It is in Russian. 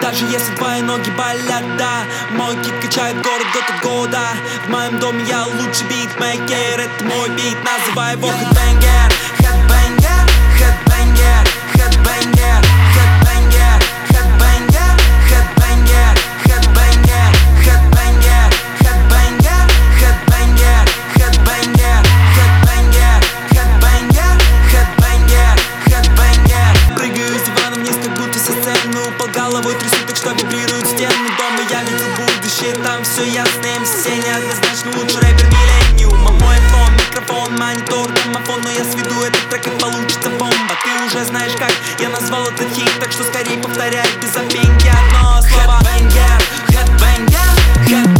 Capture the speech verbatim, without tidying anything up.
Даже если твои ноги болят, да. Мой кит качает город год от года. В моем доме я лучший битмейкер. Это мой бит, называй его хэдбэнгер. Хэдбэнгер, хэдбэнгер, хэдбэнгер, хэдбэнгер, хэдбэнгер, хэдбэнгер, хэдбэнгер, хэдбэнгер, хэдбэнгер, хэдбэнгер, хэдбэнгер, хэдбэнгер, хэдбэнгер, хэдбэнгер, хэдбэнгер. Прыгаю с дивана вниз, как будто со сцены. Упал головой, трясу так, что вибрируют стены дома. Я видел будущее, там все ясно. эм си неоднозначно лучше рэпер миллениума. Мой фон, микрофон, монитор, домофон. Но я сведу этот трек, и получится бомба. Ты уже знаешь как я назвал этот хит, так что скорее повторяй без запинки одно слово. Хэдбэнгер, хэдбэнгер, хэдбэнгер.